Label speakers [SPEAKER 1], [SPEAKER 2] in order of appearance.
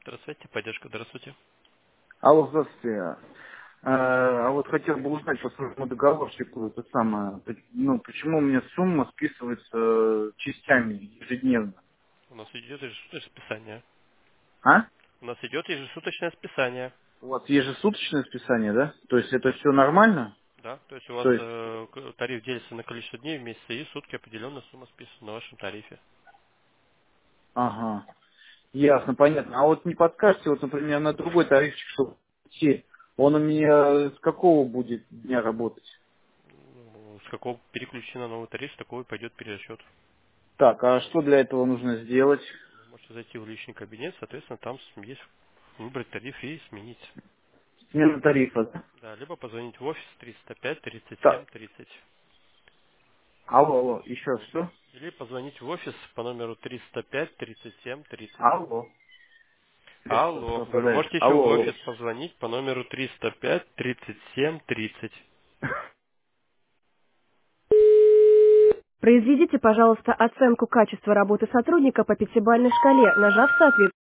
[SPEAKER 1] Здравствуйте, поддержка, здравствуйте.
[SPEAKER 2] Алло, здравствуйте. А вот хотел бы узнать по своему договорщику, это самое, ну, почему у меня сумма списывается частями ежедневно?
[SPEAKER 1] У нас идет ежесуточное списание.
[SPEAKER 2] А?
[SPEAKER 1] У нас идет ежесуточное списание.
[SPEAKER 2] У вас ежесуточное списание, да? То есть это все нормально?
[SPEAKER 1] Да, то есть у вас
[SPEAKER 2] То есть,
[SPEAKER 1] тариф делится на количество дней в месяц, и сутки определенная сумма списана на вашем тарифе.
[SPEAKER 2] ага, ясно, понятно. А вот не подскажете, вот, например, на другой тарифчик, чтобы идти, он у меня с какого будет дня работать?
[SPEAKER 1] Ну, с какого переключена на новый тариф, с такого и пойдет перерасчет.
[SPEAKER 2] Так, а что для этого нужно сделать?
[SPEAKER 1] Вы можете зайти в личный кабинет, соответственно, там есть выбрать тариф и сменить.
[SPEAKER 2] Смена тарифа, да?
[SPEAKER 1] Да, либо позвонить в офис 305 37
[SPEAKER 2] Так,
[SPEAKER 1] 30.
[SPEAKER 2] алло, еще что?
[SPEAKER 1] Или позвонить в офис по номеру 305 37 30.
[SPEAKER 2] Алло. Связь
[SPEAKER 1] Алло, говорю,
[SPEAKER 2] пропадает.
[SPEAKER 1] можете еще в
[SPEAKER 2] Алло, алло.
[SPEAKER 1] офис позвонить по номеру 305 37 30.
[SPEAKER 3] Произведите, пожалуйста, оценку качества работы сотрудника по пятибалльной шкале, нажав соответствующий